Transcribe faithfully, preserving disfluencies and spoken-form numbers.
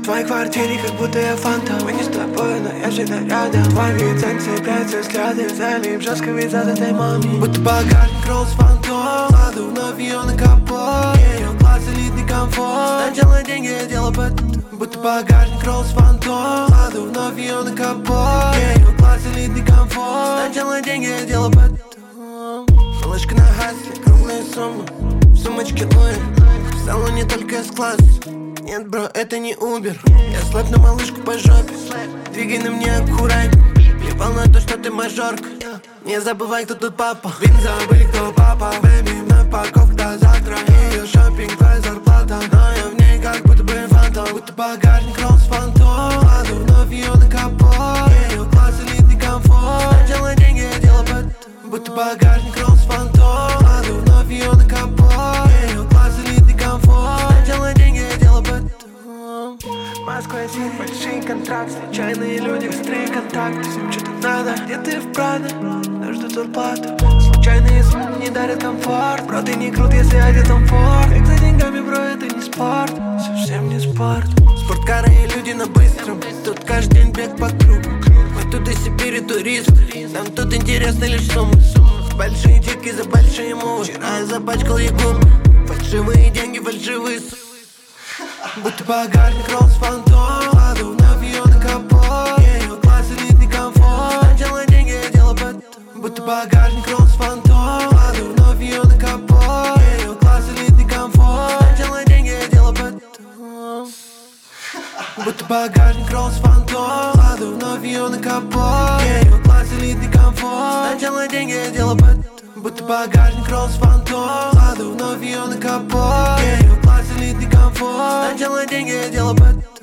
твоей квартире, как будто я фантом. Мы не с тобой, но я всегда рядом. Твои лицензии, цепляются взгляды. Залип жестко ведь от этой мамы. Будто багажник Rolls Phantom. Кладу вновь ее на капот. Ее глаз элитный комфорт. Сначала деньги, я делаю потом. Будто багажник Rolls Phantom. Кладу вновь ее на капот. Ее глаз элитный комфорт. Сначала деньги, я делаю потом. Малышка на хасле, круглая сумма. В сумочке Луи. В салоне только S-класс. Нет, бро, это не Uber. Я слэп на малышку по жопе. Двигай на мне аккуратней. Плевал на то, что ты мажорка. Не забывай, кто тут папа. Вин забыли, кто папа. Бэби, на парковка до завтра. Ее шопинг, твоя зарплата. Но я в ней как будто бы фантом. Будто багажник Rolls Phantom. Кладу вновь ее на капот. Ее класс элитный комфорт. Сначала деньги, я делаю потом. Будто багажник Rolls Phantom. Кладу вновь ее на капот. Ее класс элитный комфорт. Сначала деньги, я делаю потом. Москва, Сирия, большие контракты. Случайные люди, быстрые контакты. Всем что-то надо, где ты в Прада, но ждут зарплату. Случайные сны не дарят комфорт. Бро, ты не крут, если одет там форт. Как за деньгами, бро, это не спорт. Совсем не спорт. Спорткары и люди на быстром. Тут каждый день бег по кругу. Мы тут из Сибири турист. Нам тут интересно лишь суммы. Большие чеки за большие мувы. Вчера я запачкал ей губы. Фальшивые деньги, фальшивые суммы. Будто багажник Rolls Phantom. Кладу вновь ее на капот. Ее класс элитный комфорт. Сначала деньги, я делаю потом. Будто багажник Rolls Phantom. Кладу вновь ее на капот. Ее класс элитный комфорт. Сначала деньги, я делаю потом. Будто багажник Rolls Phantom. Кладу вновь ее на капот. Ее класс элитный комфорт. Сначала деньги, я делаю потом. Будто багажник Rolls Phantom. Кладу вновь ее на капот. Ее класс элитный комфорт. Сначала деньги, я делаю потом.